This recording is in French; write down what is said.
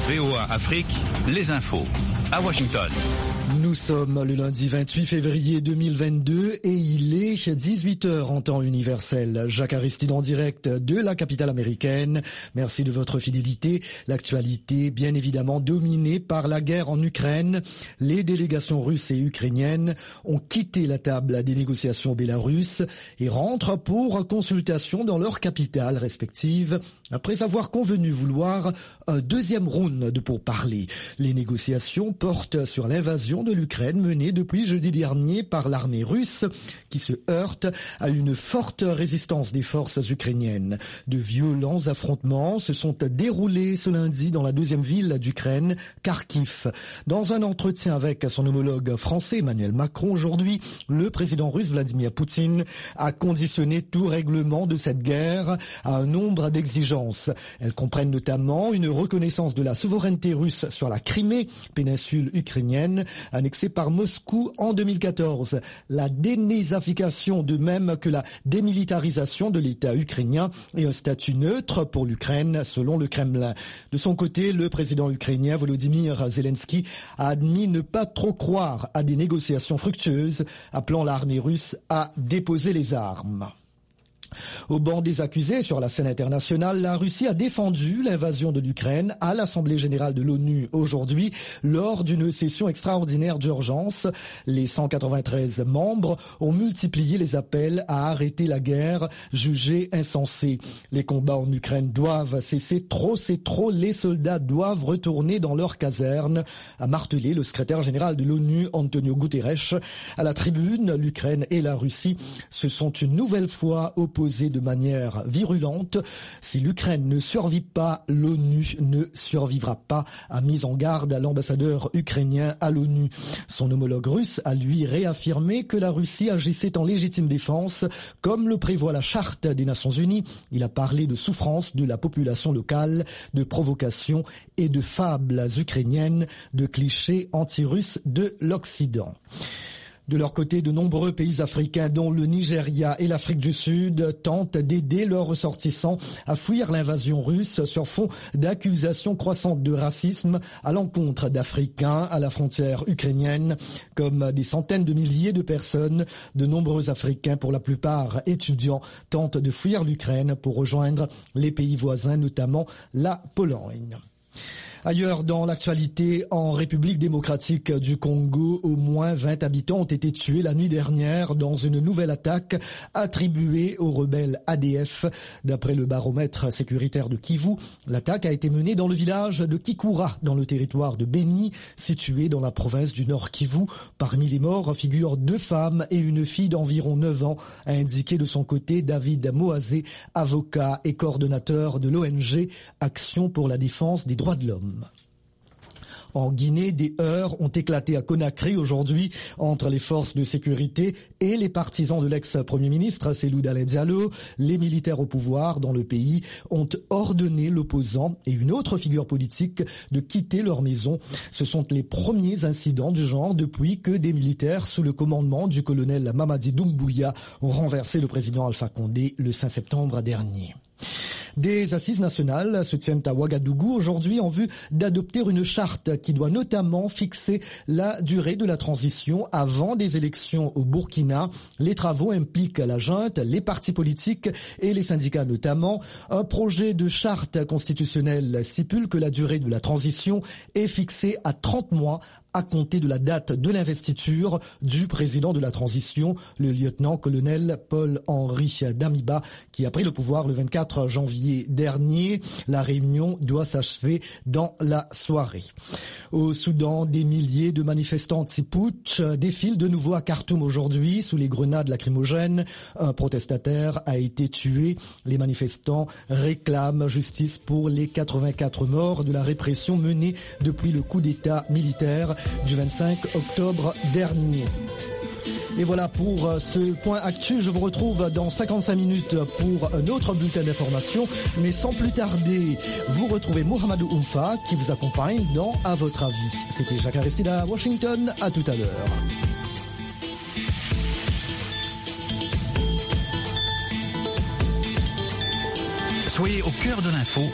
VOA Afrique, les infos. À Washington. Nous sommes le lundi 28 février 2022 et il est 18h en temps universel. Jacques Aristide en direct de la capitale américaine. Merci de votre fidélité. L'actualité, bien évidemment, dominée par la guerre en Ukraine. Les délégations russes et ukrainiennes ont quitté la table des négociations bélarusses et rentrent pour consultation dans leurs capitales respectives après avoir convenu vouloir un deuxième round de pourparlers. Les négociations portent sur l'invasion de l'Ukraine menée depuis jeudi dernier par l'armée russe qui se heurte à une forte résistance des forces ukrainiennes. De violents affrontements se sont déroulés ce lundi dans la deuxième ville d'Ukraine, Kharkiv. Dans un entretien avec son homologue français Emmanuel Macron aujourd'hui, le président russe Vladimir Poutine a conditionné tout règlement de cette guerre à un nombre d'exigences. Elles comprennent notamment une reconnaissance de la souveraineté russe sur la Crimée, péninsule ukrainienne, annexée par Moscou en 2014, la dénazification de même que la démilitarisation de l'État ukrainien et un statut neutre pour l'Ukraine selon le Kremlin. De son côté, le président ukrainien Volodymyr Zelensky a admis ne pas trop croire à des négociations fructueuses, appelant l'armée russe à déposer les armes. Au banc des accusés sur la scène internationale, la Russie a défendu l'invasion de l'Ukraine à l'Assemblée générale de l'ONU aujourd'hui lors d'une session extraordinaire d'urgence. Les 193 membres ont multiplié les appels à arrêter la guerre, jugée insensée. Les combats en Ukraine doivent cesser, trop c'est trop, les soldats doivent retourner dans leurs casernes, a martelé le secrétaire général de l'ONU Antonio Guterres. À la tribune, l'Ukraine et la Russie se sont une nouvelle fois opposés de manière virulente. Si l'Ukraine ne survit pas, l'ONU ne survivra pas, a mis en garde l'ambassadeur ukrainien à l'ONU. Son homologue russe a lui réaffirmé que la Russie agissait en légitime défense, comme le prévoit la Charte des Nations Unies. Il a parlé de souffrance de la population locale, de provocations et de fables ukrainiennes, de clichés anti-russes de l'Occident. De leur côté, de nombreux pays africains, dont le Nigeria et l'Afrique du Sud, tentent d'aider leurs ressortissants à fuir l'invasion russe sur fond d'accusations croissantes de racisme à l'encontre d'Africains à la frontière ukrainienne. Comme des centaines de milliers de personnes, de nombreux Africains, pour la plupart étudiants, tentent de fuir l'Ukraine pour rejoindre les pays voisins, notamment la Pologne. Ailleurs dans l'actualité, en République démocratique du Congo, au moins 20 habitants ont été tués la nuit dernière dans une nouvelle attaque attribuée aux rebelles ADF. D'après le baromètre sécuritaire de Kivu, l'attaque a été menée dans le village de Kikura, dans le territoire de Beni, situé dans la province du Nord Kivu. Parmi les morts figurent 2 femmes et une fille d'environ 9 ans, a indiqué de son côté David Moazé, avocat et coordonnateur de l'ONG Action pour la défense des droits de l'homme. En Guinée, des heurts ont éclaté à Conakry aujourd'hui entre les forces de sécurité et les partisans de l'ex-premier ministre Cellou Dalein Diallo. Les militaires au pouvoir dans le pays ont ordonné l'opposant et une autre figure politique de quitter leur maison. Ce sont les premiers incidents du genre depuis que des militaires sous le commandement du colonel Mamadi Doumbouya ont renversé le président Alpha Condé le 5 septembre dernier. Des assises nationales se tiennent à Ouagadougou aujourd'hui en vue d'adopter une charte qui doit notamment fixer la durée de la transition avant des élections au Burkina. Les travaux impliquent la junte, les partis politiques et les syndicats notamment. Un projet de charte constitutionnelle stipule que la durée de la transition est fixée à 30 mois à compter de la date de l'investiture du président de la transition, le lieutenant-colonel Paul-Henri Damiba, qui a pris le pouvoir le 24 janvier dernier. La réunion doit s'achever dans la soirée. Au Soudan, des milliers de manifestants anti-putsch défilent de nouveau à Khartoum aujourd'hui sous les grenades lacrymogènes. Un protestataire a été tué. Les manifestants réclament justice pour les 84 morts de la répression menée depuis le coup d'État militaire du 25 octobre dernier. Et voilà pour ce point actu. Je vous retrouve dans 55 minutes pour un autre bulletin d'information. Mais sans plus tarder, vous retrouvez Mohamedou Oumfa qui vous accompagne dans À votre avis. C'était Jacques Aristide à Washington. À tout à l'heure. Soyez au cœur de l'info